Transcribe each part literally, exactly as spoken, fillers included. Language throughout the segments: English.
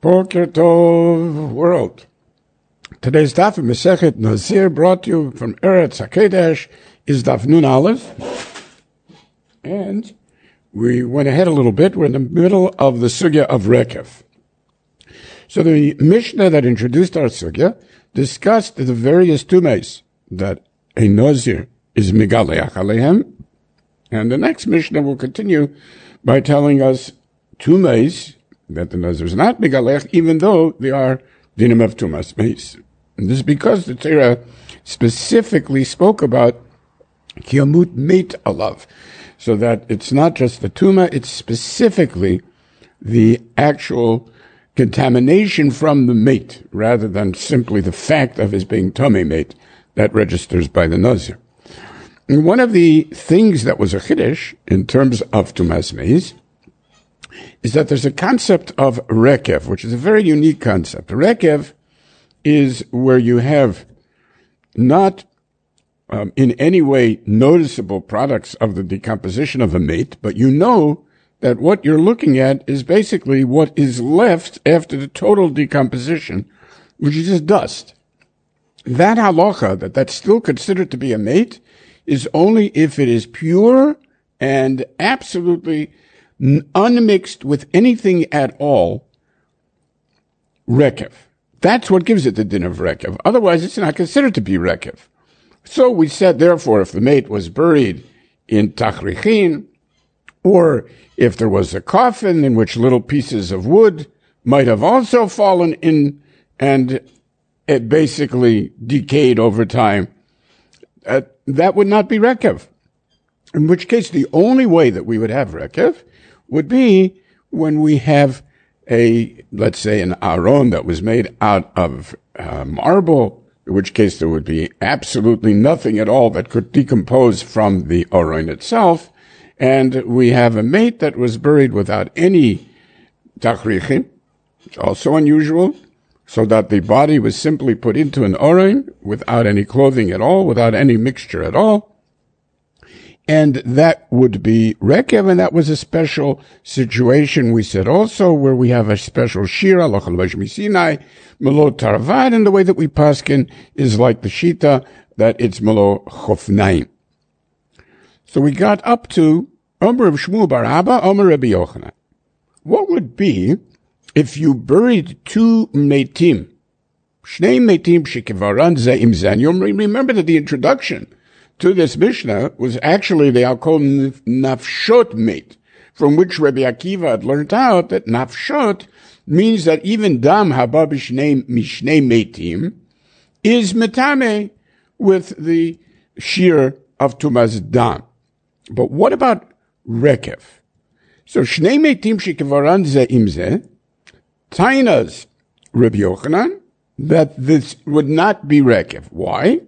Boker Tov world. Today's daf of Masechet Nazir brought to you from Eretz HaKodesh is daf Nun Aleph. And we went ahead a little bit. We're in the middle of the sugya of Rekev. So the Mishnah that introduced our sugya discussed the various tumes that a Nazir is Megaleach Alehem. And the next Mishnah will continue by telling us tumes that the Nazir is not Megalech, even though they are dinim of tumas meis. And this is because the Torah specifically spoke about kiyamut meit alav, so that it's not just the tuma, it's specifically the actual contamination from the mate, rather than simply the fact of his being tummy mate that registers by the Nazir. And one of the things that was a chiddush in terms of tumas meis is that there's a concept of rekev, which is a very unique concept. Rekev is where you have not um, in any way noticeable products of the decomposition of a mate, but you know that what you're looking at is basically what is left after the total decomposition, which is just dust. That halacha, that that's still considered to be a mate, is only if it is pure and absolutely unmixed with anything at all, rekev. That's what gives it the din of rekev. Otherwise, it's not considered to be rekev. So we said, therefore, if the mate was buried in tachrichin, or if there was a coffin in which little pieces of wood might have also fallen in and it basically decayed over time, uh, that would not be rekev. In which case, the only way that we would have rekev would be when we have a, let's say, an aron that was made out of uh, marble, in which case there would be absolutely nothing at all that could decompose from the aron itself, and we have a mate that was buried without any tachrichin, also unusual, so that the body was simply put into an aron without any clothing at all, without any mixture at all. And that would be rekev, and that was a special situation, we said also, where we have a special shira, lochal misinai, melo tarvad, and the way that we paskin is like the shita, that it's melo chofnaim. So we got up to Omer of Shmuel bar Abba, Omer Rabbi Yochanan. What would be if you buried two metim, shnei metim shekivaran ze im zan? You'll remember that the introduction to this Mishnah was actually the Alkol Nafshot mate, from which Rabbi Akiva had learned out that Nafshot means that even Dam Haba Mishnei Metim is Metame with the shear of Tumas Dam. But what about Rekev? So Shnei Metim Shekivaran Ze Imze, Tainas Rabbi Yochanan, that this would not be Rekev. Why?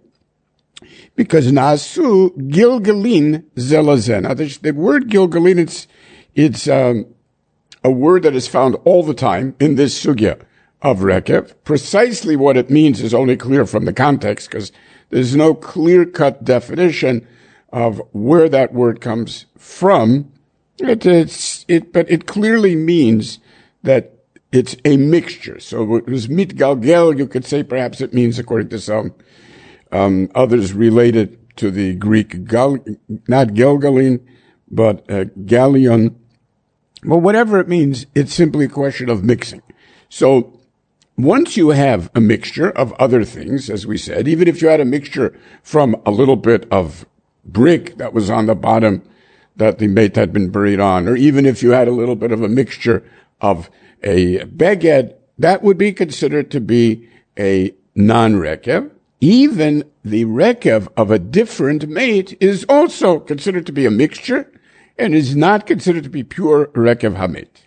Because Nasu Gilgalin Zelazen. Now, the word Gilgalin, it's, it's um, a word that is found all the time in this sugya of Rekev. Precisely what it means is only clear from the context, because there's no clear-cut definition of where that word comes from. It, it's, it, but it clearly means that it's a mixture. So it was mitgalgel, you could say perhaps it means, according to some Um, others related to the Greek, gal, not Gelgalin, but uh, Gallion. Well, whatever it means, it's simply a question of mixing. So once you have a mixture of other things, as we said, even if you had a mixture from a little bit of brick that was on the bottom that the mate had been buried on, or even if you had a little bit of a mixture of a beged, that would be considered to be a non-rekev. Even the rekev of a different mate is also considered to be a mixture and is not considered to be pure rekev hamet.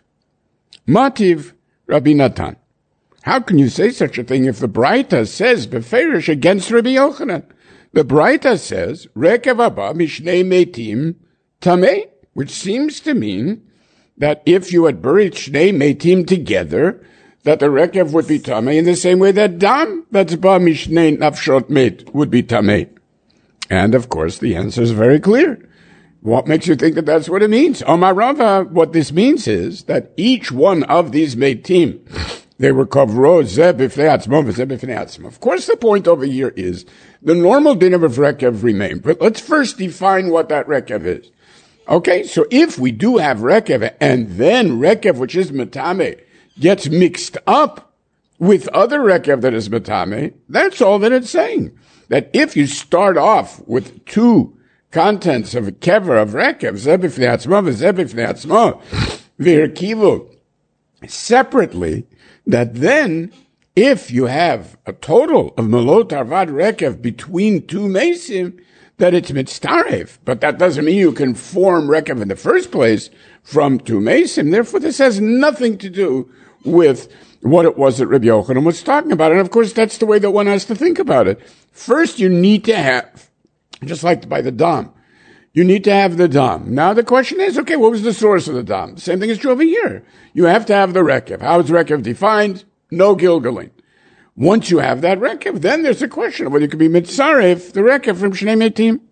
Mativ Rabbi Natan. How can you say such a thing if the Braita says beferish against Rabbi Yochanan? The Braita says rekev haba mishnei metim tameh, which seems to mean that if you had buried shnei metim together, that the rekev would be tameh in the same way that dam, that's ba mishnei nafshot met, would be tameh. And of course, the answer is very clear. What makes you think that that's what it means? Omar Rava, what this means is that each one of these metim they were kavro zeh b'fnei atzmo v'zeh b'fnei atzmo. Of course, the point over here is the normal din of rekev remain. But let's first define what that rekev is. Okay, so if we do have rekev and then rekev, which is metame, gets mixed up with other rekev that is metame, that's all that it's saying. That if you start off with two contents of a kever of rekev, zeh b'fnei atzmo v'zeh b'fnei atzmo, v'herkivu, separately, that then, if you have a total of melot arvad rekev between two mesim, that it's mitzaref. But that doesn't mean you can form rekev in the first place from two mesim. Therefore, this has nothing to do with what it was that Rabbi Yochanan was talking about. And of course, that's the way that one has to think about it. First, you need to have, just like by the dam, you need to have the dam. Now the question is, okay, what was the source of the dam? Same thing is true over here. You have to have the rekev. How is rekev defined? No gilgaling. Once you have that rekev, then there's a question of whether you can be mitzaref, the rekev from Shnei Metim.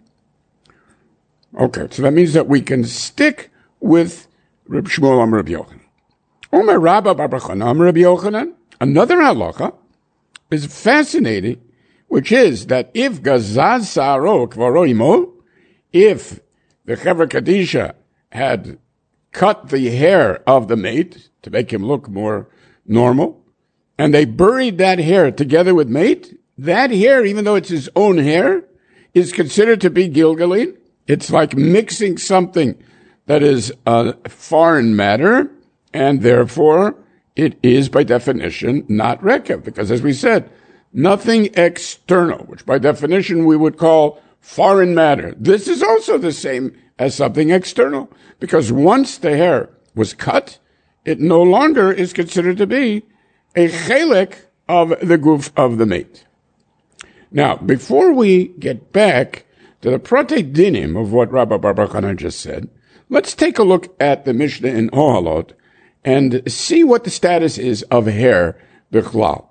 Okay, so that means that we can stick with Reb Shmuel Amar Rabbi Yochanan. Omer Rabba bar bar Chana Amar Rabbi Yochanan. Another halacha is fascinating, which is that if gazaz sa'aro kvaro imo, if the Chevra Kadisha had cut the hair of the mate to make him look more normal, and they buried that hair together with mate, that hair, even though it's his own hair, is considered to be gilgalin. It's like mixing something that is a foreign matter, and therefore it is by definition not rekev, because as we said, nothing external, which by definition we would call foreign matter. This is also the same as something external, because once the hair was cut, it no longer is considered to be a chelek of the goof of the mate. Now, before we get back to the prote dinim of what Rabbi bar bar Chana just said, let's take a look at the Mishnah in Ohalot and see what the status is of hair bichlal.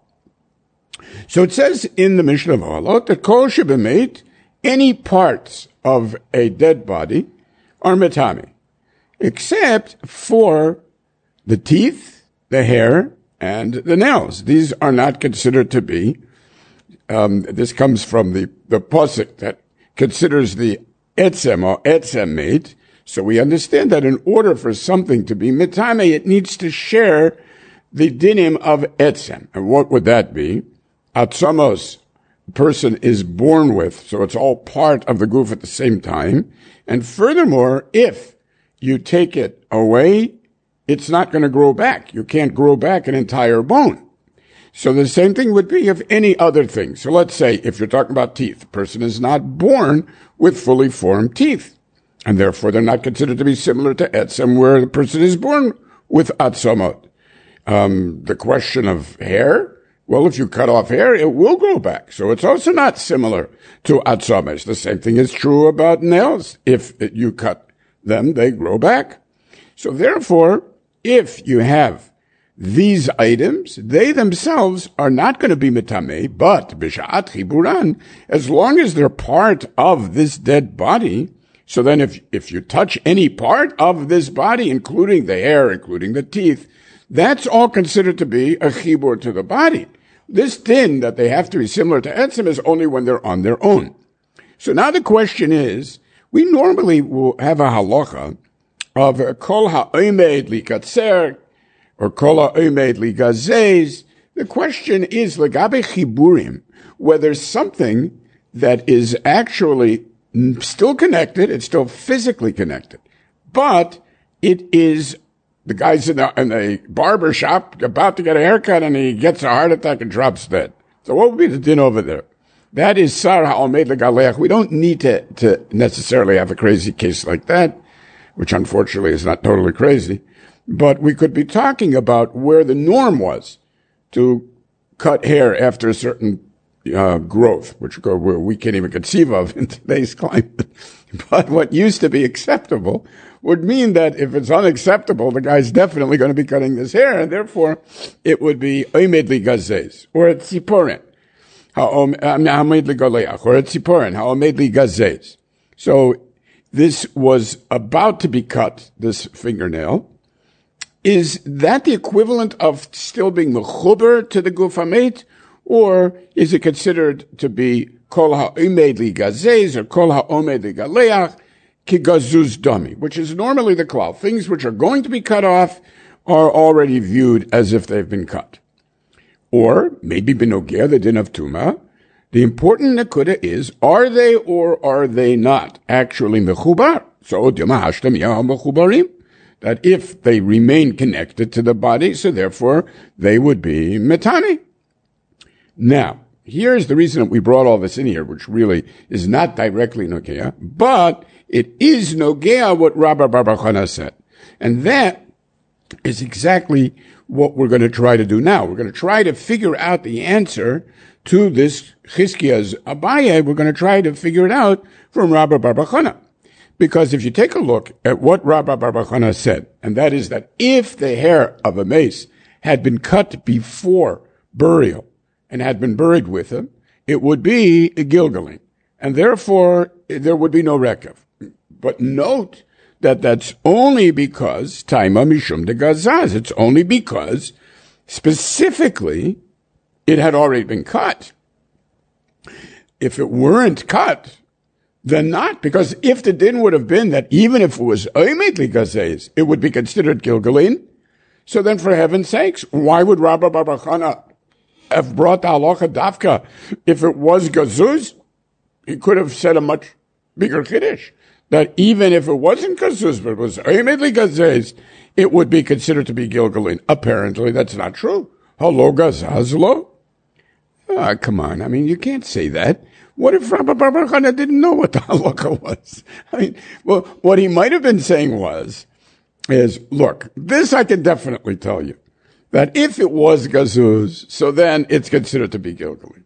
So it says in the Mishnah of Ohalot that kol shebemeit, any parts of a dead body are metame, except for the teeth, the hair, and the nails. These are not considered to be, um, this comes from the, the posuk that considers the etzem or etzem mate. So we understand that in order for something to be metame, it needs to share the dinim of etzem. And what would that be? Atzamos, person is born with, so it's all part of the goof at the same time. And furthermore, if you take it away, it's not going to grow back. You can't grow back an entire bone. So the same thing would be of any other thing. So let's say if you're talking about teeth, a person is not born with fully formed teeth, and therefore they're not considered to be similar to etzem, where the person is born with atzamot. Um, the question of hair, well, if you cut off hair, it will grow back. So it's also not similar to atzames. The same thing is true about nails. If you cut them, they grow back. So therefore, if you have these items, they themselves are not going to be metame, but b'sha'at chiburan, as long as they're part of this dead body. So then if, if you touch any part of this body, including the hair, including the teeth, that's all considered to be a chibur to the body. This din that they have to be similar to etzem is only when they're on their own. So now the question is, we normally will have a halacha of kol ha'omed likatzer or kol ha'omed ligazez. The question is legabe chiburim, whether something that is actually still connected, it's still physically connected, but it is the guy's in the, in the barber shop about to get a haircut and he gets a heart attack and drops dead. So what would be the din over there? That is sar ha'omed legaleach. We don't need to, to necessarily have a crazy case like that, which unfortunately is not totally crazy, but we could be talking about where the norm was to cut hair after a certain uh, growth, which we can't even conceive of in today's climate. But what used to be acceptable would mean that if it's unacceptable, the guy's definitely going to be cutting this hair, and therefore it would be omed ligazez, or a tziporen, ha'omed ligaleach, or a tziporen, ha'omed ligazez. So this was about to be cut, this fingernail. is that the equivalent of still being mechuber to the guf hamet, or is it considered to be kol ha'omed li gazez or kol ha'omed li galeach ki gazuz dami, which is normally the klal. Things which are going to be cut off are already viewed as if they've been cut. Or maybe benogea, the din of tuma. The important nekuda is, are they or are they not actually mechubar? So dima hashtam ya mechubarim. That if they remain connected to the body, so therefore they would be metani. Now, here's the reason that we brought all this in here, which really is not directly nogea, but it is nogea what Rabbi Bar Bar Chana said. And that is exactly what we're going to try to do now. We're going to try to figure out the answer to this Chizkiya's Abaye. We're going to try to figure it out from Rabbi Bar Bar Chana. Because if you take a look at what Rabbi Bar Bar Chana said, and that is that if the hair of a mace had been cut before burial and had been buried with him, it would be a gilgaling, and therefore there would be no rekev. But note that that's only because taima mishum de gazaz. It's only because specifically it had already been cut. If it weren't cut, then not, because if the din would have been that even if it was omed li gazez, it would be considered gilgalin. So then, for heaven's sakes, why would Rabbi Bar Bar Chana have brought the halacha dafka? If it was gazuz, he could have said a much bigger kiddush, that even if it wasn't gazuz, but it was omed li gazez, it would be considered to be gilgalin. Apparently, that's not true. Halo gazazlo? Ah, come on. I mean, you can't say that. What if Rabbi Bar Bar Chana didn't know what the halakha was? I mean, well, what he might have been saying was, is, look, this I can definitely tell you, that if it was gazuz, so then it's considered to be gilgalin.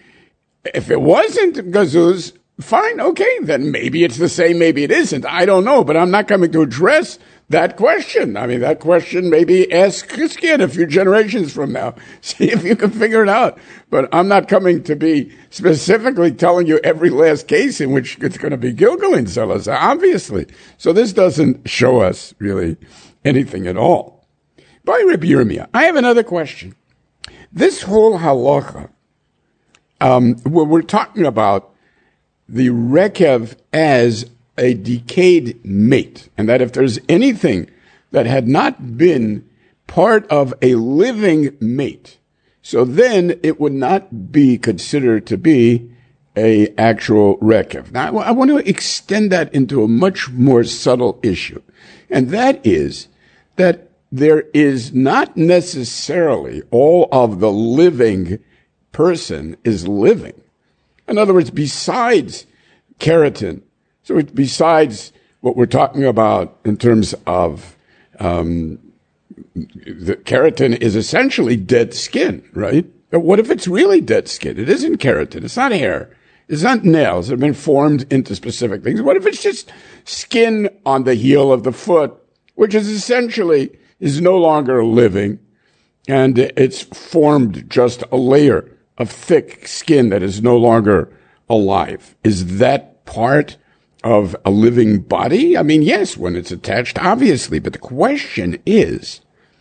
If it wasn't gazuz, fine, okay, then maybe it's the same, maybe it isn't. I don't know, but I'm not coming to address that question. I mean, that question maybe ask Chizkiya a few generations from now. See if you can figure it out. But I'm not coming to be specifically telling you every last case in which it's going to be gilgalin sellers, obviously. So this doesn't show us really anything at all. By Rabbi Yirmiyah, I have another question. This whole halacha, um, where we're talking about the rekev as a decayed mate, and that if there's anything that had not been part of a living mate, so then it would not be considered to be a actual rekev. Now, I want to extend that into a much more subtle issue, and that is that there is not necessarily all of the living person is living. In other words, besides keratin, so it, besides what we're talking about in terms of um, the keratin is essentially dead skin, right? But what if it's really dead skin? It isn't keratin. It's not hair. It's not nails that have been formed into specific things. What if it's just skin on the heel of the foot, which is essentially is no longer living, and it's formed just a layer of thick skin that is no longer alive? Is that part of a living body? I mean, yes, when it's attached, obviously. But the question is,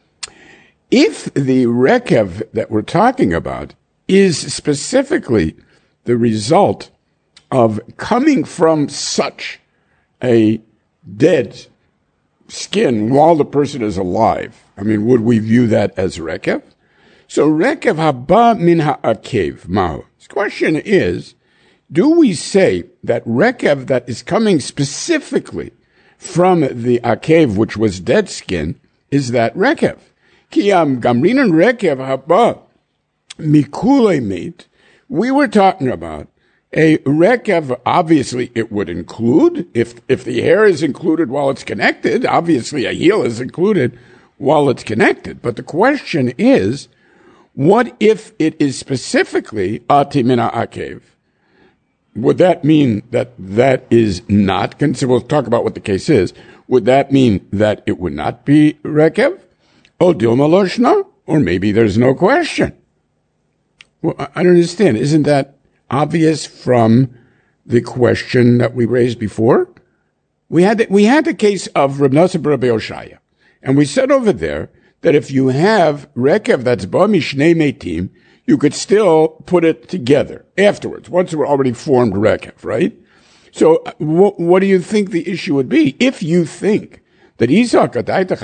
if the rekev that we're talking about is specifically the result of coming from such a dead skin while the person is alive, I mean, would we view that as rekev? So rekev haba min ha'akev ma'u. The question is, do we say that rekev that is coming specifically from the akev, which was dead skin, is that rekev? Ki am gamrinan rekev haba mikule meat. We were talking about a rekev. Obviously, it would include, if if the hair is included while it's connected, obviously a heel is included while it's connected. But the question is, what if it is specifically atimina akev? Would that mean that that is not considered? We'll talk about what the case is. Would that mean that it would not be rekev? Oh, dilma loshna? Or maybe there's no question. Well, I don't understand. Isn't that obvious from the question that we raised before? We had the, we had the case of Reb Nosson Rabbi Oshaya. And we said over there that if you have rekev that's ba mishnei metim, you could still put it together afterwards, once we're already formed rekev, right? So wh- what do you think the issue would be? If you think that Isaac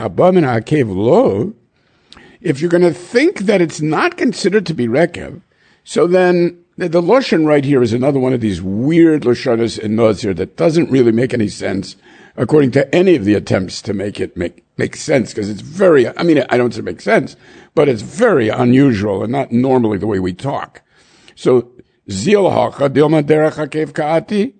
hakev lo, if you're going to think that it's not considered to be rekev, so then the, the Lashon right here is another one of these weird Lashonas in Nazir that doesn't really make any sense according to any of the attempts to make it make, make sense, because it's very, I mean, I don't say make sense, but it's very unusual and not normally the way we talk. So, Zil hacha, dilma derech hakev ka'ati,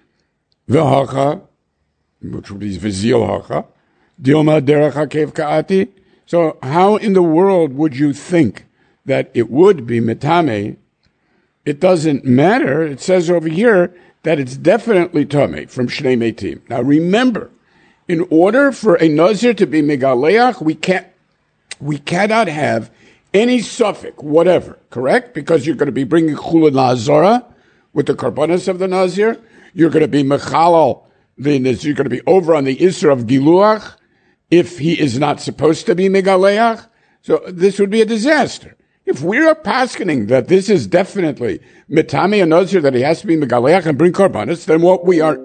v'hacha, which would be v'zil hacha, dilma derech hakev ka'ati. So, how in the world would you think that it would be metame? It doesn't matter. It says over here that it's definitely Tomei from Shnei Metim. Now remember, in order for a Nazir to be Megaleach, we can't, we cannot have any suffix, whatever, correct? Because you're going to be bringing Chulin La'azara with the Karbonis of the Nazir. You're going to be Mechalal, the you're going to be over on the Isra of Giluach if he is not supposed to be Megaleach. So this would be a disaster. If we're paskening that this is definitely mitami and nazir, that he has to be megaleach and bring korbanos, then what we are,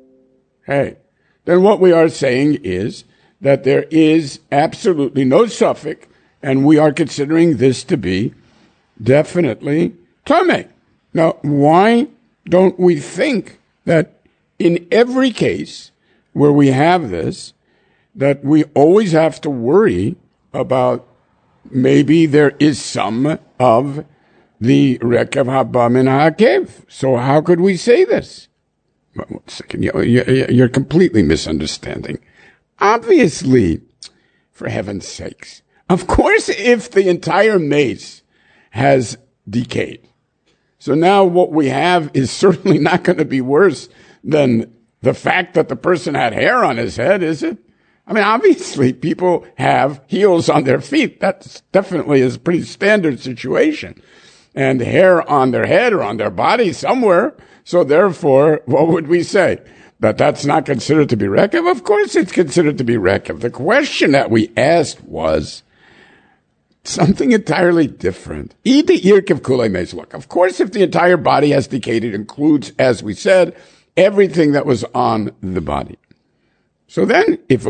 hey, then what we are saying is that there is absolutely no suffix, and we are considering this to be definitely tamei. Now, why don't we think that in every case where we have this, that we always have to worry about maybe there is some of the rekev haba min hakev. So how could we say this? One second, you're completely misunderstanding. Obviously, for heaven's sakes, of course, if the entire mace has decayed, so now what we have is certainly not going to be worse than the fact that the person had hair on his head, is it? I mean, obviously, people have heels on their feet. That definitely is a pretty standard situation. And hair on their head or on their body somewhere. So therefore, what would we say? That that's not considered to be rekev? Of course it's considered to be rekev. The question that we asked was something entirely different. Look, of course, if the entire body has decayed, it includes, as we said, everything that was on the body. So then, if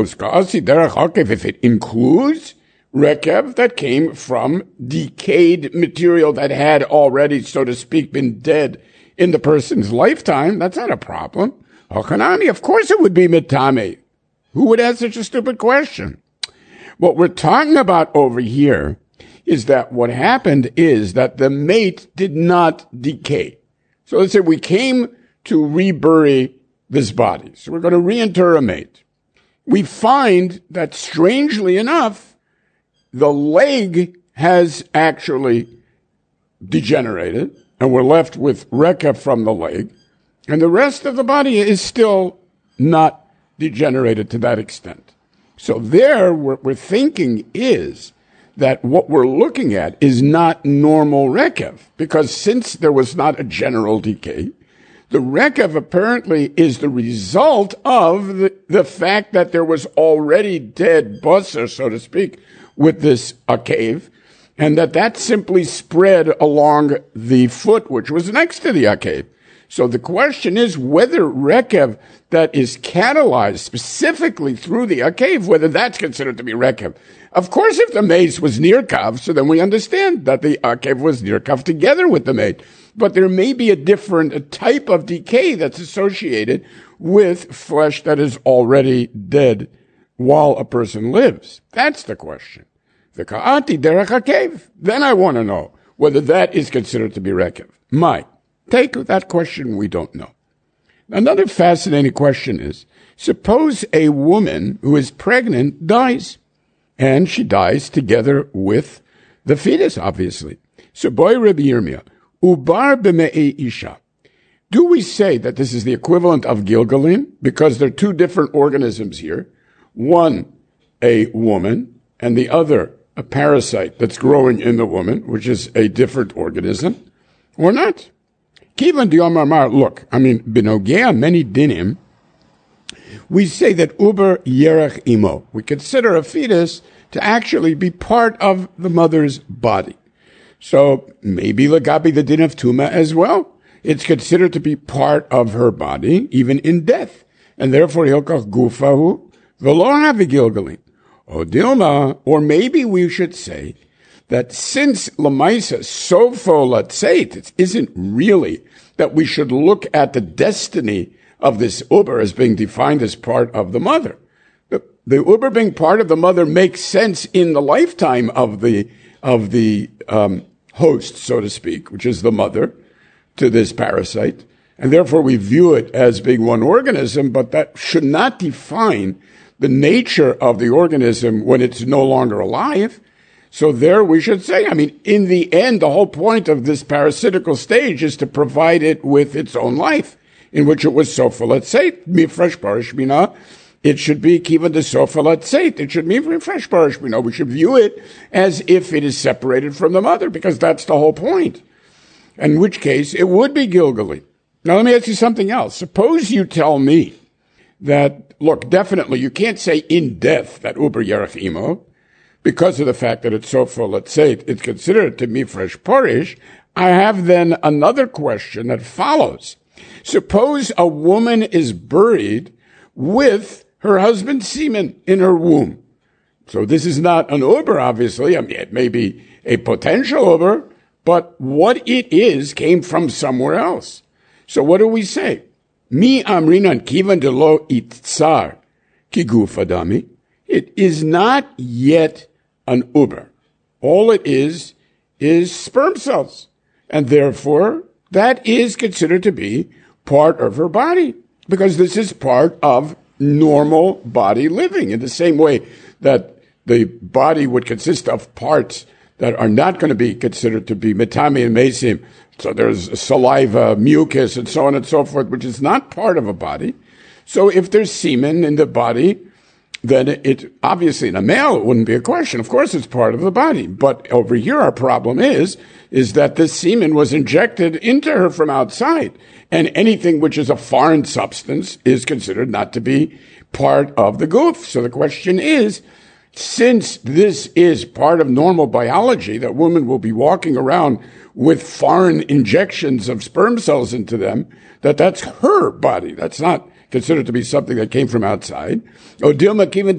if it includes rekev that came from decayed material that had already, so to speak, been dead in the person's lifetime, that's not a problem. Hochanami, of course it would be mitame. Who would ask such a stupid question? What we're talking about over here is that what happened is that the mate did not decay. So let's say we came to rebury this body. So we're going to reinter a mate. We find that, strangely enough, the leg has actually degenerated, and we're left with rekev from the leg, and the rest of the body is still not degenerated to that extent. So there, what we're thinking is that what we're looking at is not normal rekev, because since there was not a general decay, the rekev apparently is the result of the, the fact that there was already dead basar, so to speak, with this akev, and that that simply spread along the foot, which was next to the akev. So the question is whether rekev that is catalyzed specifically through the akev, whether that's considered to be rekev. Of course, if the mace was near kav, so then we understand that the akev was near kav together with the mace. But there may be a different a type of decay that's associated with flesh that is already dead while a person lives. That's the question. The ka'ati derech hakev. Then I want to know whether that is considered to be rekev. My take that question, we don't know. Another fascinating question is, suppose a woman who is pregnant dies, and she dies together with the fetus, obviously. So, boy, Rabbi Yirmiyah, ubar b'me'ei isha. Do we say that this is the equivalent of Gilgalim? Because there are two different organisms here. One, a woman, and the other, a parasite that's growing in the woman, which is a different organism, or not? Kivan diomar mar, look, I mean, binogea many dinim, we say that uber yerech imo. We consider a fetus to actually be part of the mother's body. So maybe Lagabi the din of Tuma as well. It's considered to be part of her body, even in death. And therefore, Hilkach Gufahu, Velo Havigilgalin. O Dilma, or maybe we should say that since Lamaisa Sofo Latzeit, it isn't really that we should look at the destiny of this Uber as being defined as part of the mother. The, the Uber being part of the mother makes sense in the lifetime of the of the um, host, so to speak, which is the mother to this parasite, and therefore we view it as being one organism, but that should not define the nature of the organism when it's no longer alive. So there we should say, I mean, in the end, the whole point of this parasitical stage is to provide it with its own life, in which it was sofa letzeit, mifresh parashmina. It should be kiva de sofa letzeit. It should be mifresh parashmina. We should view it as if it is separated from the mother, because that's the whole point. In which case, it would be Gilgali. Now, let me ask you something else. Suppose you tell me that, look, definitely you can't say in death that uber yerech imo, because of the fact that it's sofa letzeit, it's considered to mifresh parish. I have then another question that follows. Suppose a woman is buried with her husband's semen in her womb. So this is not an uber, obviously. I mean, it may be a potential uber, but what it is came from somewhere else. So what do we say? Mi amrinan kivan de lo itzar ki guf adami. It is not yet an uber. All it is is sperm cells. And therefore, that is considered to be part of her body, because this is part of normal body living, in the same way that the body would consist of parts that are not going to be considered to be metami and mesim. So there's saliva, mucus, and so on and so forth, which is not part of a body. So if there's semen in the body, then it, obviously in a male, it wouldn't be a question. Of course, it's part of the body. But over here, our problem is, is that this semen was injected into her from outside. And anything which is a foreign substance is considered not to be part of the goof. So the question is, since this is part of normal biology, that women will be walking around with foreign injections of sperm cells into them, that that's her body. That's not considered to be something that came from outside. Or do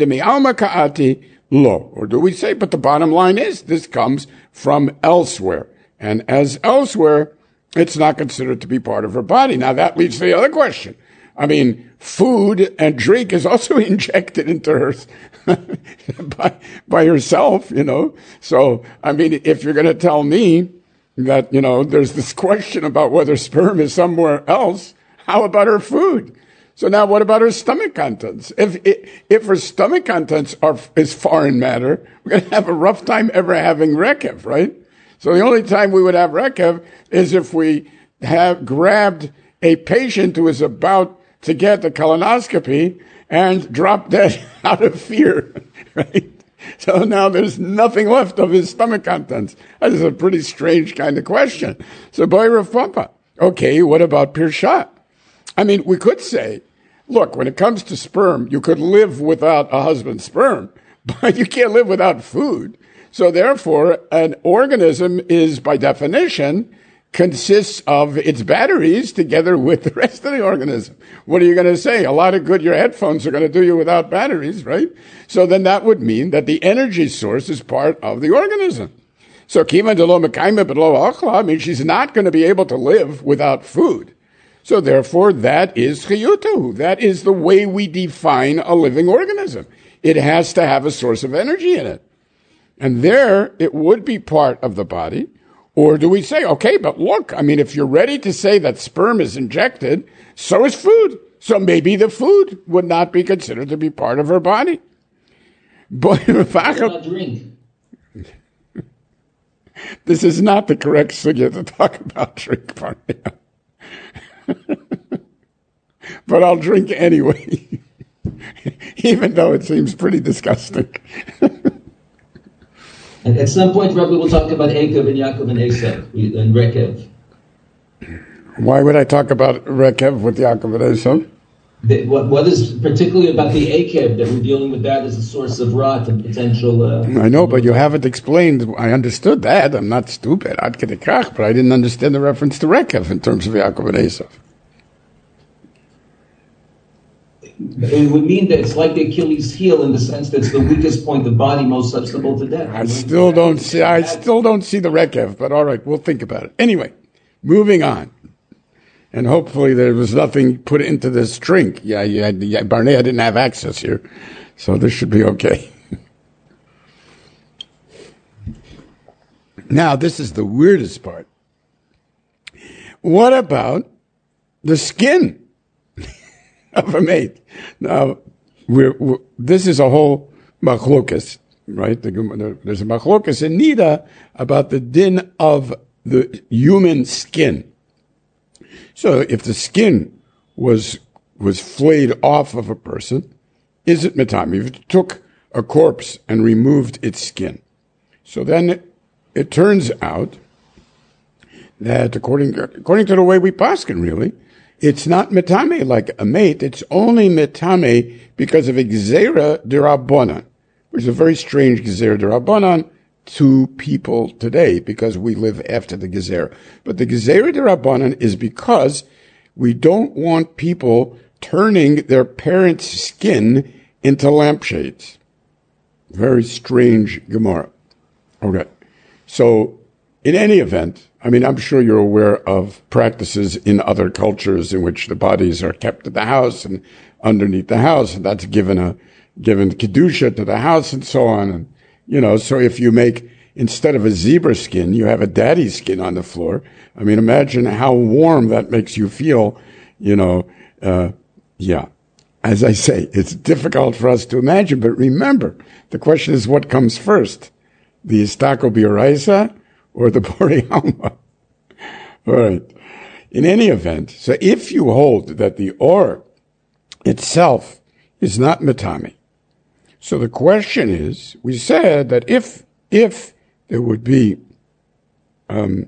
we say, but the bottom line is, this comes from elsewhere. And as elsewhere, it's not considered to be part of her body. Now that leads to the other question. I mean, food and drink is also injected into her by, by herself, you know. So, I mean, if you're going to tell me that, you know, there's this question about whether sperm is somewhere else, how about her food? So now what about her stomach contents? If if her stomach contents are is foreign matter, we're going to have a rough time ever having rekev, right? So the only time we would have rekev is if we have grabbed a patient who is about to get the colonoscopy and drop dead out of fear, right? So now there's nothing left of his stomach contents. That is a pretty strange kind of question. So boy Rav Papa, okay, what about Pirshat? I mean, we could say, look, when it comes to sperm, you could live without a husband's sperm, but you can't live without food. So therefore, an organism is, by definition, consists of its batteries together with the rest of the organism. What are you going to say? A lot of good, your headphones are going to do you without batteries, right? So then that would mean that the energy source is part of the organism. So kima de lo mekayme b'lo achla means she's not going to be able to live without food. So therefore, that is chiyutu. That is the way we define a living organism. It has to have a source of energy in it. And there, it would be part of the body. Or do we say, okay, but look, I mean, if you're ready to say that sperm is injected, so is food. So maybe the food would not be considered to be part of her body. But what about drink? This is not the correct sugya to talk about drink part. But I'll drink anyway, even though it seems pretty disgusting. And at some point, Rabbi will talk about Ekev and Yaakov and Esav and Rekev. Why would I talk about Rekev with Yaakov and Esav? The, what, what is particularly about the akev that we're dealing with that as a source of rot and potential... Uh, I know, but you haven't explained. I understood that. I'm not stupid. Ad kedei kach, but I didn't understand the reference to Rekev in terms of Yaakov and Esav. It would mean that it's like the Achilles heel in the sense that it's the weakest point of body, most susceptible to death. I still don't see. I still don't see the Rekev, but all right, we'll think about it. Anyway, moving on. And hopefully there was nothing put into this drink. Yeah, yeah, yeah, Barnea didn't have access here, so this should be okay. Now, this is the weirdest part. What about the skin of a mate? Now, we're, we're, this is a whole machlokas, right? The, there's a machlokas in Nida about the din of the human skin. So if the skin was was flayed off of a person, is it metame? If you took a corpse and removed its skin. So then it, it turns out that according according to the way we paskin, really, it's not metame like a mate. It's only metame because of Gzeira D'Rabbanan, which is a very strange Gzeira D'Rabbanan to people today because we live after the Gezerah. But the Gezerah D'Rabbanan is because we don't want people turning their parents' skin into lampshades. Very strange Gemara. Okay. So, in any event, I mean, I'm sure you're aware of practices in other cultures in which the bodies are kept at the house and underneath the house, and that's given a, given kedusha to the house and so on. And you know, so if you make, instead of a zebra skin, you have a daddy skin on the floor. I mean, imagine how warm that makes you feel, you know, uh, yeah. As I say, it's difficult for us to imagine, but remember, the question is what comes first? The Istako B'Oraisa or the Borei Alma? All right. In any event, so if you hold that the or itself is not metame, so the question is, we said that if if there would be um,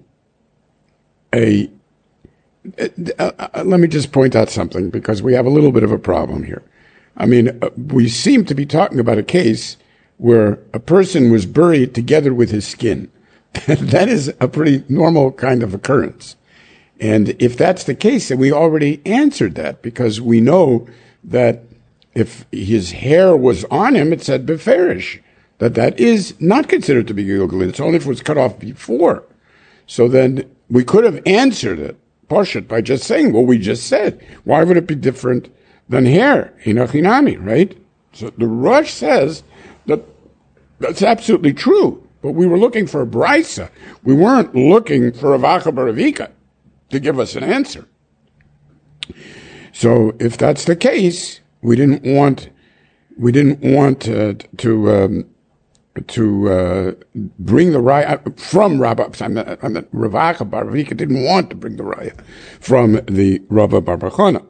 a, uh, uh, let me just point out something because we have a little bit of a problem here. I mean, uh, we seem to be talking about a case where a person was buried together with his skin. That is a pretty normal kind of occurrence. And if that's the case, then we already answered that because we know that if his hair was on him, it said beferish, that that is not considered to be Gilgalin. It's only if it was cut off before. So then we could have answered it, Poshet, by just saying, well, we just said. Why would it be different than hair? Hinachinami, right? So the Rosh says that that's absolutely true. But we were looking for a brisa. We weren't looking for a Vacha Baravika to give us an answer. So if that's the case, we didn't want, we didn't want uh, to um, to uh, bring the raya from Rabba. I mean, I mean, Ravacha Bar Ravika didn't want to bring the raya from the Rabba Bar Bachana.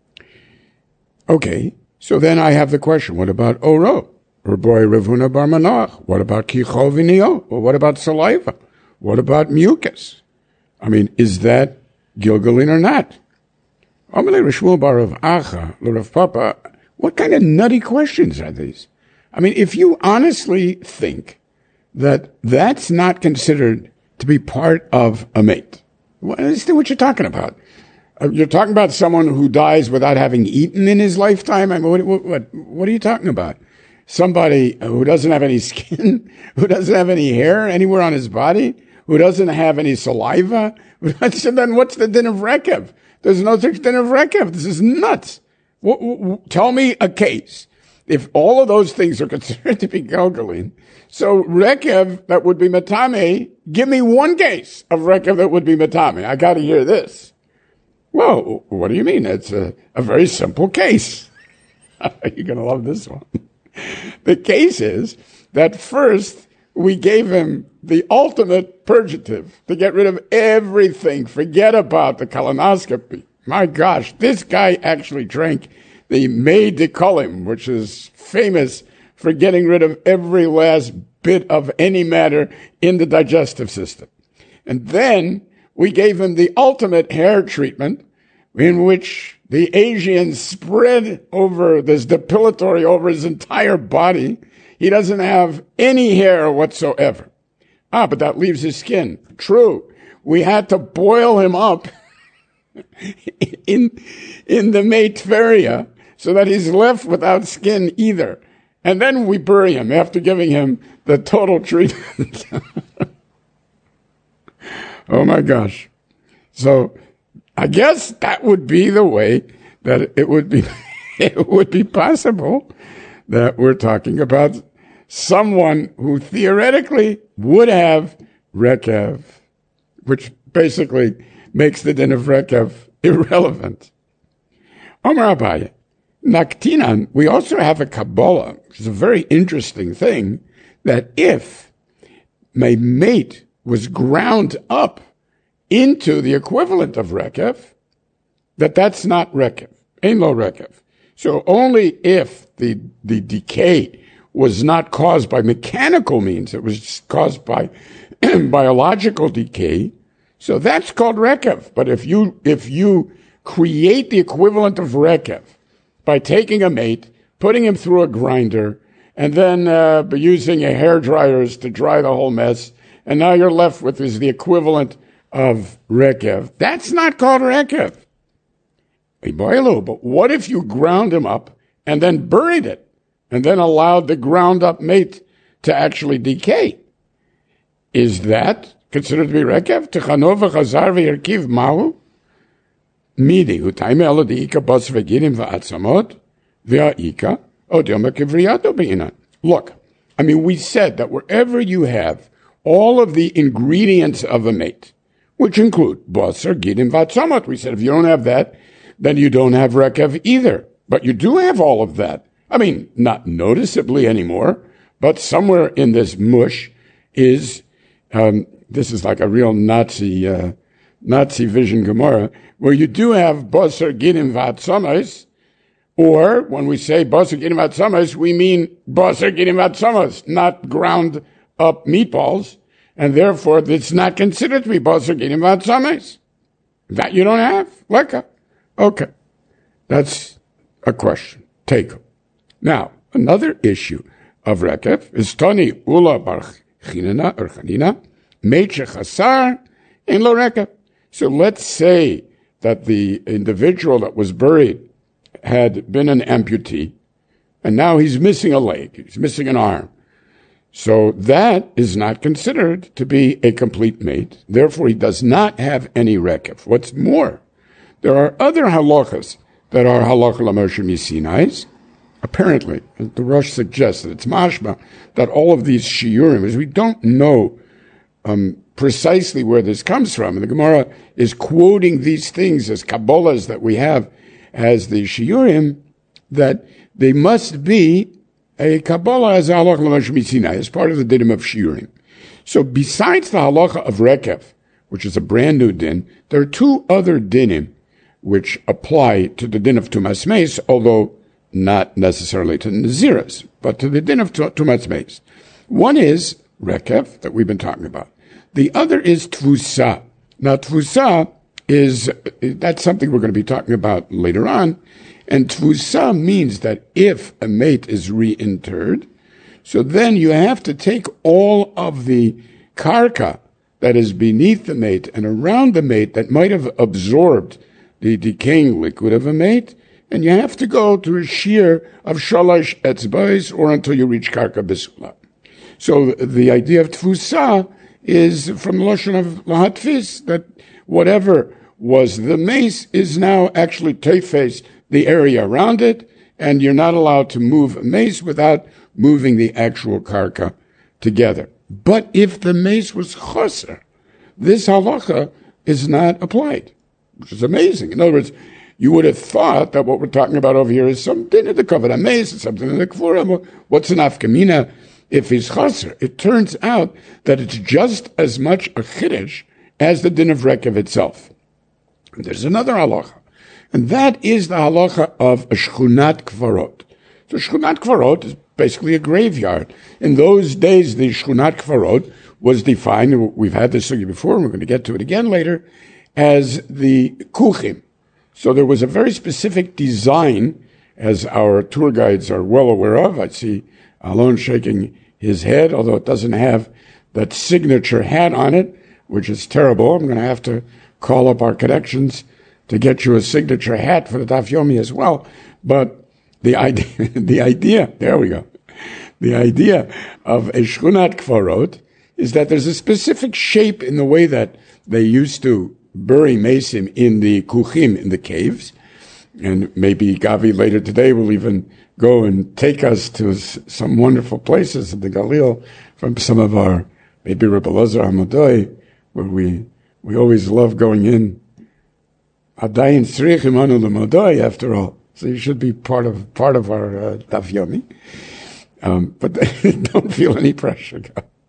Okay, so then I have the question: what about Oro? Or boy Ravuna Bar Manoach? What about Kicho V'Nio? Or what about saliva? What about mucus? I mean, is that Gilgalin or not? What kind of nutty questions are these? I mean, if you honestly think that that's not considered to be part of a mate, what is what you're talking about? You're talking about someone who dies without having eaten in his lifetime? I mean, what, what, what, what are you talking about? Somebody who doesn't have any skin, who doesn't have any hair anywhere on his body, who doesn't have any saliva? So then what's the din of Rekev? There's no such din of Rekev. This is nuts. W- w- tell me a case. If all of those things are considered to be Gilgalin, so Rekev that would be Matame, give me one case of Rekev that would be Matame. I got to hear this. Well, what do you mean? It's a, a very simple case. You're going to love this one. The case is that first we gave him the ultimate purgative to get rid of everything. Forget about the colonoscopy. My gosh, this guy actually drank the Mei de Kolim, which is famous for getting rid of every last bit of any matter in the digestive system. And then we gave him the ultimate hair treatment in which the Asian spread over, this depilatory over his entire body. He doesn't have any hair whatsoever. Ah, but that leaves his skin. True. We had to boil him up in, in the Meitveria so that he's left without skin either. And then we bury him after giving him the total treatment. Oh my gosh. So I guess that would be the way that it would be, it would be possible that we're talking about someone who theoretically would have Rekev, which basically makes the din of Rekev irrelevant. Omar Abaye, Naktinan, we also have a Kabbalah, which is a very interesting thing, that if my mate was ground up into the equivalent of Rekev, that that's not Rekev, ain't no Rekev. So only if the, the decay was not caused by mechanical means, it was caused by biological decay, so that's called Rekev. But if you, if you create the equivalent of Rekev by taking a mate, putting him through a grinder, and then uh, using a hair dryers to dry the whole mess, and now you're left with is the equivalent of Rekev. That's not called Rekev. But what if you ground him up and then buried it, and then allowed the ground up mate to actually decay? Is that considered to be Rekev? Techanov v'chazar v'yerkiv mahu? Midi, utayme elo di'ika bos v'girim v'atzamot v'ha'ika odiyom v'kivriyato b'inan. Look, I mean, we said that wherever you have all of the ingredients of a mate, which include basar, gidim, v'atzamot, we said if you don't have that, then you don't have Rekev either. But you do have all of that. I mean, not noticeably anymore, but somewhere in this mush is, um, this is like a real Nazi, uh, Nazi vision Gemara, where you do have basar, gidim, v'atzamos, or when we say basar, gidim, v'atzamos, we mean basar, gidim, v'atzamos, not ground up meatballs, and therefore it's not considered to be basar, gidim, v'atzamos. That you don't have? Leka. Okay. That's a question. Take it. Now, another issue of Rekev is Toni Ula Bar Chinina or Chanina, Meiche Chasar in Lo Rekev. So let's say that the individual that was buried had been an amputee, and now he's missing a leg, he's missing an arm. So that is not considered to be a complete mate. Therefore, he does not have any Rekev. What's more, there are other halachas that are halacha l'Moshe Misinais. Apparently, the Rosh suggests that it's mashma that all of these shiurim, as we don't know um, precisely where this comes from, and the Gemara is quoting these things as kabbalas that we have as the shiurim, that they must be a kabbalah as halacha l'Moshe Misinai, as part of the dinim of shiurim. So besides the halacha of Rekev, which is a brand new din, there are two other dinim which apply to the din of Tumas Meis, although not necessarily to Naziris, but to the din of Tumas Meis. One is Rekev, that we've been talking about. The other is Tvusa. Now, Tvusa is, that's something we're going to be talking about later on, and Tvusa means that if a mate is reinterred, so then you have to take all of the karka that is beneath the mate and around the mate that might have absorbed the decaying liquid of a mate, and you have to go to a shear of shalosh etzbais or until you reach karka bisula. So the idea of tfusa is from the lashon of lahatfis, that whatever was the mace is now actually tefes, the area around it, and you're not allowed to move a mace without moving the actual karka together. But if the mace was choser, this halacha is not applied, which is amazing. In other words, you would have thought that what we're talking about over here is something in the covenant mace, something in the kfurim. What's an afkamina if he's chaser? It turns out that it's just as much a chiddush as the din of Rekev itself. And there's another halacha, and that is the halacha of a shchunat kvarot. So shchunat kvarot is basically a graveyard. In those days, the shchunat kvarot was defined, we've had this before, and we're going to get to it again later, as the kuchim, So there was a very specific design, as our tour guides are well aware of. I see Alon shaking his head, although it doesn't have that signature hat on it, which is terrible. I'm going to have to call up our connections to get you a signature hat for the Daf Yomi as well. But the idea, the idea, there we go. The idea of a Shchunat Kfarot is that there's a specific shape in the way that they used to bury Mesim in the Kuchim, in the caves. And maybe Gavi later today will even go and take us to s- some wonderful places in the Galil from some of our, maybe Rebbe Elazar Hamadoi, where we, we always love going in. Adayin Tzrich Imanu L'Madoi, after all. So you should be part of, part of our uh, Daf Yomi. Um, but don't feel any pressure.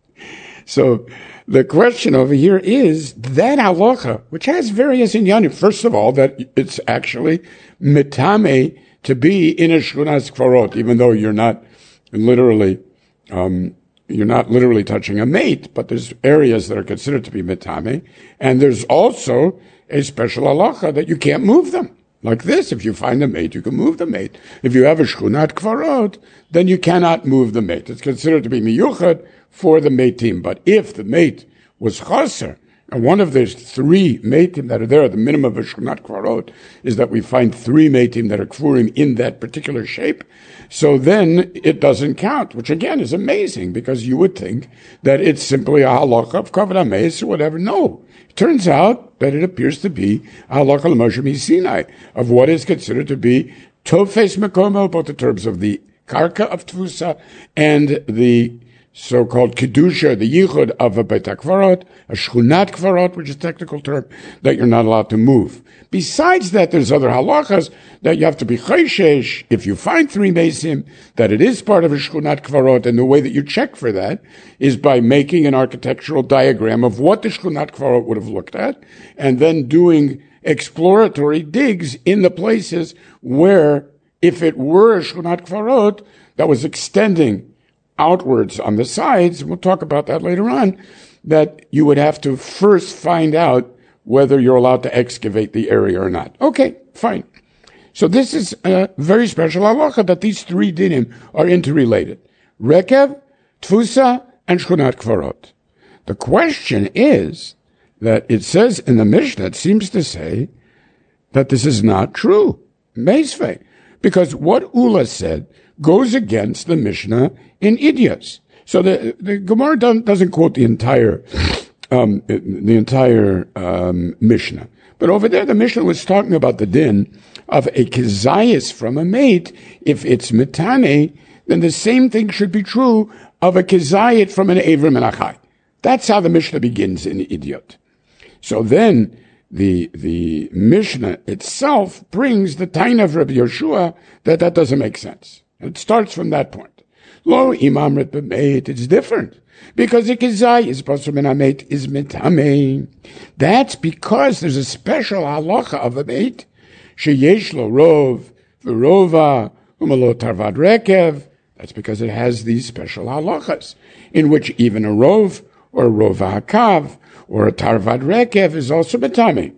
So the question over here is that halacha, which has various inyanim. First of all, that it's actually mitame to be in a shchunas kfarot, even though you're not literally, um, you're not literally touching a mate, but there's areas that are considered to be mitame, and there's also a special halacha that you can't move them. Like this, if you find a mate, you can move the mate. If you have a shchunat kfarot, then you cannot move the mate. It's considered to be miyuchad for the matim. But if the mate was chaser, and one of those three matim that are there, the minimum of a shchunat kfarot is that we find three matim that are kfurim in that particular shape, so then it doesn't count, which again is amazing, because you would think that it's simply a halacha of kavod hameis or whatever. No. It turns out that it appears to be a halacha l'Moshe Sinai of what is considered to be tofes mekomo, both in terms of the karka of tfusa and the so-called kedusha, the yichud of a beit hakvarot, a shchunat kvarot, which is a technical term, that you're not allowed to move. Besides that, there's other halachas that you have to be chayshesh if you find three mesim, that it is part of a shchunat kvarot, and the way that you check for that is by making an architectural diagram of what the shchunat kvarot would have looked at, and then doing exploratory digs in the places where, if it were a shchunat kvarot that was extending outwards on the sides, we'll talk about that later on, that you would have to first find out whether you're allowed to excavate the area or not. Okay, fine. So this is a very special halacha that these three dinim are interrelated. Rekev, Tfusa, and Shchunat Kvarot. The question is that it says in the Mishnah, it seems to say that this is not true. Meisvei. Because what Ula said goes against the Mishnah in Idios. So the, the Gemara doesn't quote the entire, um, the entire, um, Mishnah. But over there, the Mishnah was talking about the din of a kezayis from a mate. If it's mitane, then the same thing should be true of a kezayit from an Avram and Achai. That's how the Mishnah begins in Idiot. So then, the, the Mishnah itself brings the Taina of Rabbi Yoshua that that doesn't make sense. It starts from that point. Lo imamret b'meit, it's different. Because the kezai is posur min hameit is mitame. That's because there's a special halacha of a meit. Sheyesh lo rov, v'rova, umalo tarvad rekev. That's because it has these special halachas, in which even a rov, or a rova hakav, or a tarvad rekev is also mitame.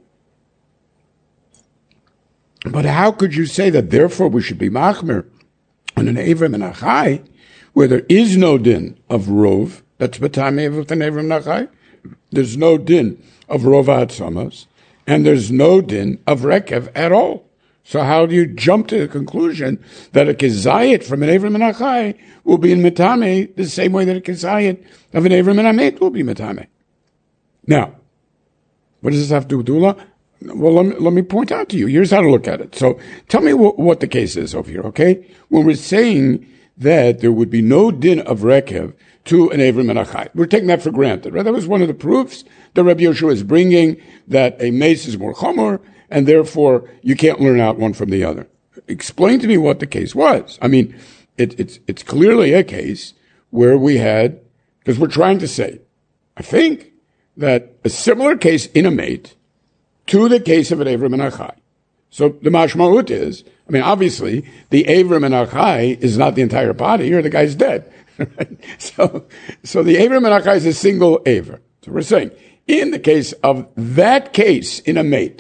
But how could you say that therefore we should be machmer on an Avram and Achai, where there is no din of rov, that's Batame with an Avram and Achai, there's no din of rov ha'atzamos, and there's no din of rekev at all. So how do you jump to the conclusion that a kezayit from an Avram and Achai will be in Mitame the same way that a kezayit of an Avram and Amet will be Mitame? Now, what does this have to do with Dula? Well, let me, let me point out to you. Here's how to look at it. So tell me what, what the case is over here, okay? When we're saying that there would be no din of rekev to an Avram and Achai, we're taking that for granted, right? That was one of the proofs that Rabbi Yoshua is bringing, that a mace is more chomer, and therefore you can't learn out one from the other. Explain to me what the case was. I mean, it, it's, it's clearly a case where we had, because we're trying to say, I think, that a similar case in a mate to the case of an Avram and Achai. So the mashma'ut is, I mean, obviously, the Avram and Achai is not the entire body, or the guy's dead. so, so the Avram and Achai is a single Avram. So we're saying, in the case of that case in a mate,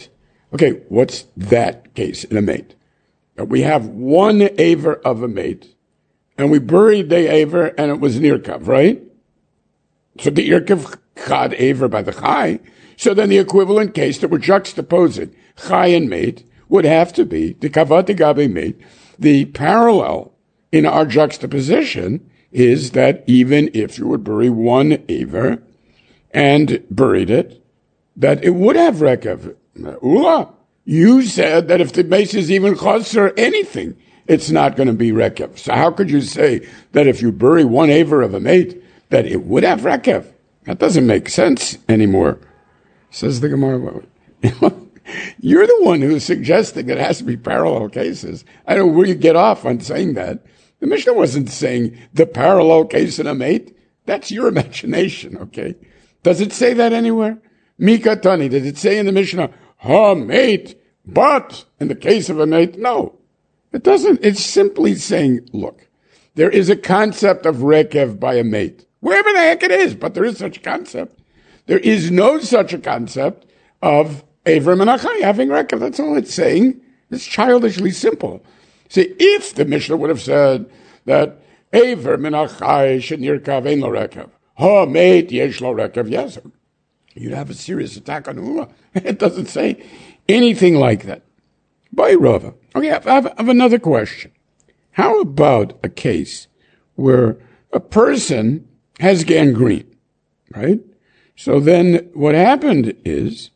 Okay, what's that case in a mate? We have one aver of a mate, and we buried the aver, and it was an irkav, right? So the irkav chad aver by the chai. So then the equivalent case that we're juxtaposing chai and mate would have to be the kavod gabe mate. The parallel in our juxtaposition is that even if you would bury one aver and buried it, that it would have rekev. Ula, you said that if the mace is even chaser anything, it's not going to be rekev. So how could you say that if you bury one aver of a mate, that it would have rekev? That doesn't make sense anymore. Says the Gemara. You're the one who's suggesting that it has to be parallel cases. I don't know where you get off on saying that. The Mishnah wasn't saying the parallel case in a mate. That's your imagination, okay? Does it say that anywhere? Mika Tani, did it say in the Mishnah, ha, mate, but in the case of a mate? No. It doesn't. It's simply saying, look, there is a concept of rekev by a mate. Wherever the heck it is, but there is such a concept. There is no such a concept of Avram and Achai having rekev. That's all it's saying. It's childishly simple. See, if the Mishnah would have said that Avram and Achai should nirkav ein lo rekev, ha, mate, yesh lo rekev, yes, you'd have a serious attack on Ula. It doesn't say anything like that. By Rava. Okay, I have, I have another question. How about a case where a person has gangrene, right? So then what happened is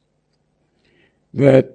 that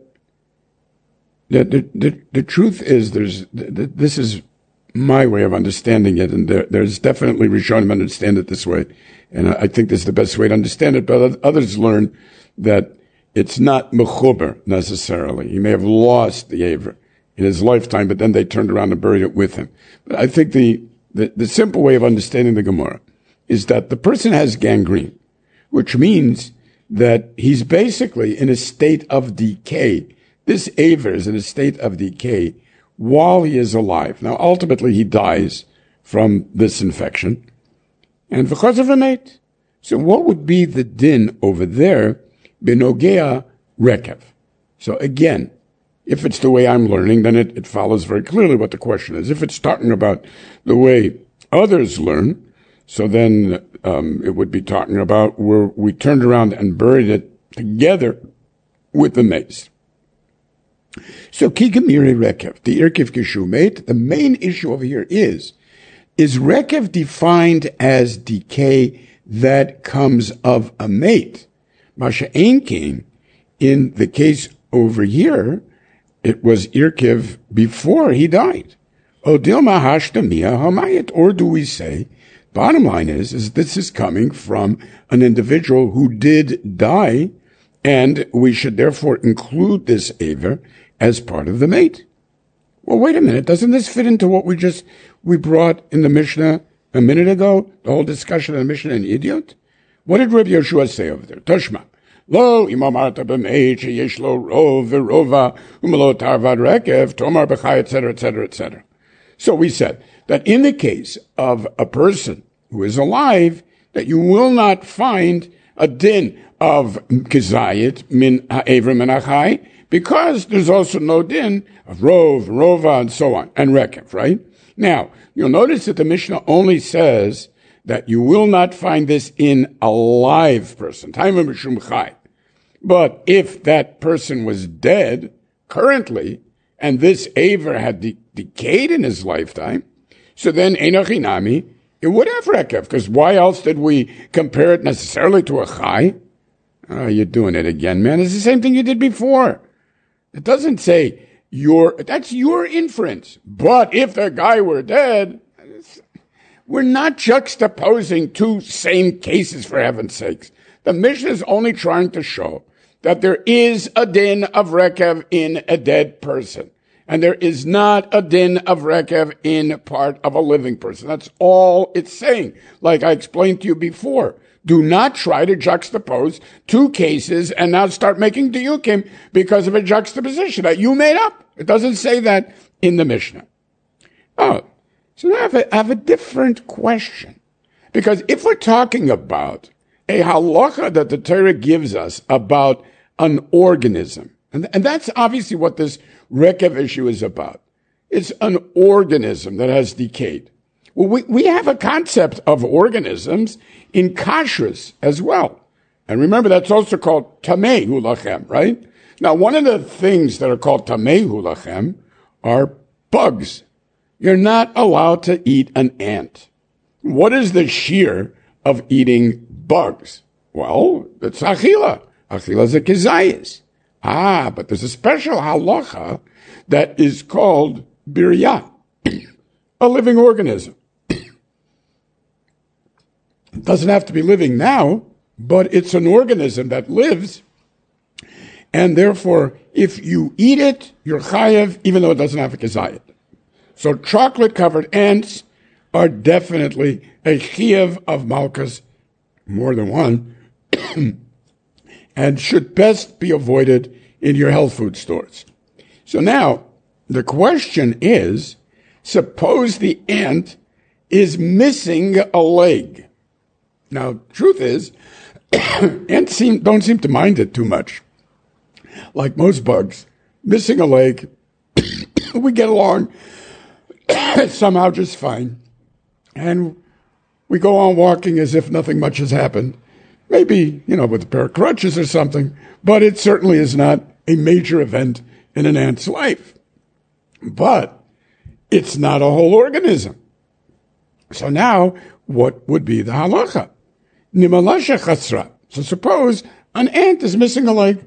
that the, the, the truth is there's this is my way of understanding it, and there, there's definitely Rishonim understand it this way, and I think this is the best way to understand it, but others learn that it's not mechuber necessarily. He may have lost the aver in his lifetime, but then they turned around and buried it with him. But I think the, the, the simple way of understanding the Gemara is that the person has gangrene, which means that he's basically in a state of decay. This aver is in a state of decay while he is alive. Now, ultimately, he dies from this infection, and because of a mate. So what would be the din over there? Benogea rekev. So again, if it's the way I'm learning, then it, it follows very clearly what the question is. If it's talking about the way others learn, so then um, it would be talking about where we turned around and buried it together with the mace. So kigamiri rekev, the irkiv kishu mate, the main issue over here is, is rekev defined as decay that comes of a mate? Masha Einkein, in the case over here, it was irkiv before he died. Odilma hashtamiya hamayit, or do we say, bottom line is, is this is coming from an individual who did die, and we should therefore include this aver as part of the mate. Well, wait a minute. Doesn't this fit into what we just, we brought in the Mishnah a minute ago? The whole discussion of the Mishnah and Idiot? What did Rabbi Yeshua say over there? Tashma. Lo imamarta b'meit sheyesh lo rov v'rova umelo tarvad rekev tomar b'chai, et cetera, et cetera, et cetera. So we said that in the case of a person who is alive, that you will not find a din of kizayit min ha'evrim and achai, because there's also no din of rov, rova, and so on, and rekev, right? Now, you'll notice that the Mishnah only says that you will not find this in a live person. But if that person was dead currently, and this aver had de- decayed in his lifetime, so then enochinami, it would have rekev, because why else did we compare it necessarily to a chai? Oh, you're doing it again, man. It's the same thing you did before. It doesn't say your, that's your inference. But if the guy were dead, we're not juxtaposing two same cases, for heaven's sakes. The Mishnah is only trying to show that there is a din of rekev in a dead person, and there is not a din of rekev in part of a living person. That's all it's saying. Like I explained to you before, do not try to juxtapose two cases and now start making diyukim because of a juxtaposition that you made up. It doesn't say that in the Mishnah. Oh, so now I have a, I have a different question. Because if we're talking about a halacha that the Torah gives us about an organism, And, and that's obviously what this Rekev issue is about. It's an organism that has decayed. Well, we, we have a concept of organisms in kashrus as well. And remember, that's also called tamei hu lachem, right? Now, one of the things that are called tamei hu lachem are bugs. You're not allowed to eat an ant. What is the shear of eating bugs? Well, it's achila. Achila is a kezayis. Ah, but there's a special halacha that is called birya, a living organism. It doesn't have to be living now, but it's an organism that lives, and therefore, if you eat it, you're chayev, even though it doesn't have a kezayit. So chocolate-covered ants are definitely a chayev of malchus, more than one, and should best be avoided in your health food stores. So now, the question is, suppose the ant is missing a leg. Now, truth is, ants seem, don't seem to mind it too much. Like most bugs, missing a leg, we get along somehow just fine. And we go on walking as if nothing much has happened. Maybe, you know, with a pair of crutches or something, but it certainly is not a major event in an ant's life. But it's not a whole organism. So now, what would be the halacha? Nimalasha chasra. So suppose an ant is missing a leg.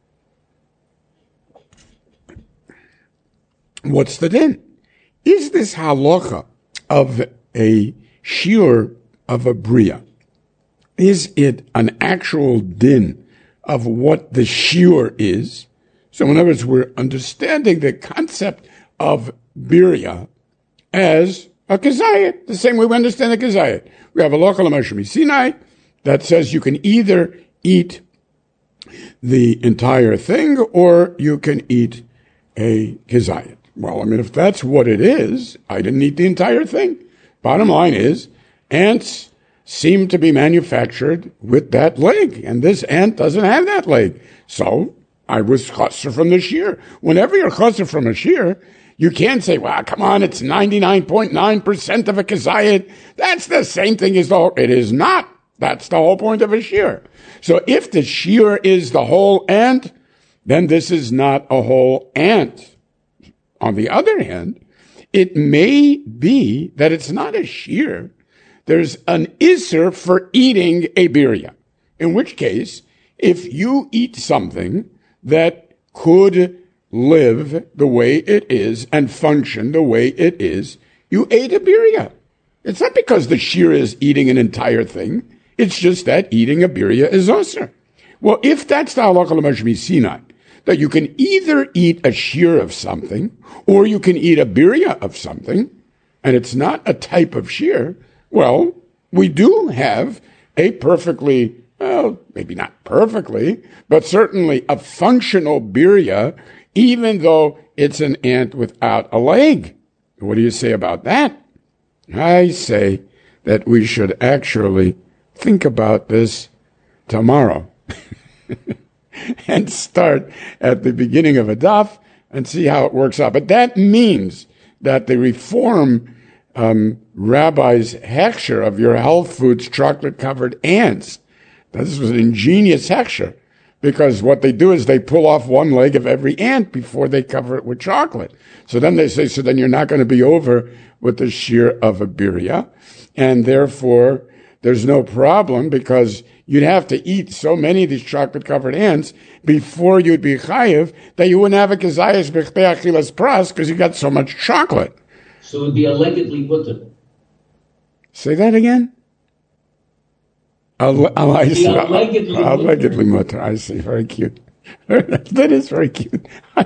What's the din? Is this halacha of a shiur of a bria? Is it an actual din of what the shiur is? So in other words, we're understanding the concept of birya as a kezayit, the same way we understand a kezayit. We have a halacha l'Moshe Sinai that says you can either eat the entire thing or you can eat a kezayit. Well, I mean, if that's what it is, I didn't eat the entire thing. Bottom line is, ants seem to be manufactured with that leg, and this ant doesn't have that leg. So I was chasser from the shear. Whenever you're chasser from a shear, you can't say, well, come on, it's ninety-nine point nine percent of a kezayit. That's the same thing as the whole. It is not. That's the whole point of a shear. So if the shear is the whole ant, then this is not a whole ant. On the other hand, it may be that it's not a shear. There's an isser for eating a birya. In which case, if you eat something that could live the way it is and function the way it is, you ate a birya. It's not because the shear is eating an entire thing. It's just that eating a birya is osir. Well, if that's the halacha l'Moshe Sinai, that you can either eat a shear of something or you can eat a birya of something, and it's not a type of shear, well, we do have a perfectly, well, maybe not perfectly, but certainly a functional birya, even though it's an ant without a leg. What do you say about that? I say that we should actually think about this tomorrow. And start at the beginning of a daf and see how it works out. But that means that the Reform um, rabbi's hechsher of your health foods, chocolate-covered ants, this was an ingenious hechsher, because what they do is they pull off one leg of every ant before they cover it with chocolate. So then they say, so then you're not going to be over with the shear of a birya, and therefore there's no problem because you'd have to eat so many of these chocolate-covered ants before you'd be chayiv that you wouldn't have a kezayis b'chtei achilas pras because you got so much chocolate. So it would be allegedly mutter. Say that again? Al- al- I see. Allegedly mutter. Allegedly mutter. I see. Very cute. That is very cute.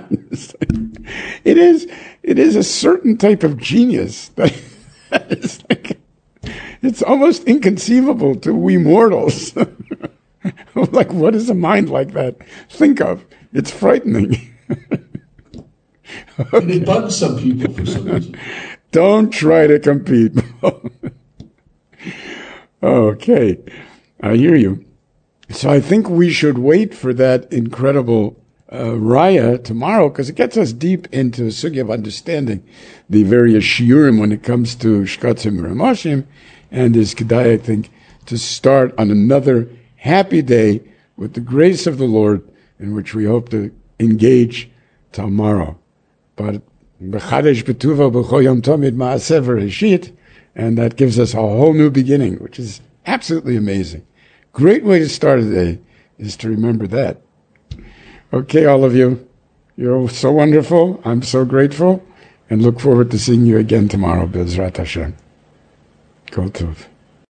It is. It is a certain type of genius that, that is like. It's almost inconceivable to we mortals. Like, what does a mind like that think of? It's frightening. Okay. And it bugs some people for some reason. Don't try to compete. Okay, I hear you. So I think we should wait for that incredible uh, Raya tomorrow, because it gets us deep into a sugya of understanding the various shiurim when it comes to Shkatzim Ramoshim, and is Kedai, I think, to start on another happy day with the grace of the Lord, in which we hope to engage tomorrow. But B'chadesh B'tuva B'cho Yom Tomid Ma'aseh V'Reshit, and that gives us a whole new beginning, which is absolutely amazing. Great way to start a day is to remember that. Okay, all of you, you're so wonderful. I'm so grateful, and look forward to seeing you again tomorrow, B'ezrat Hashem. Kol Tov.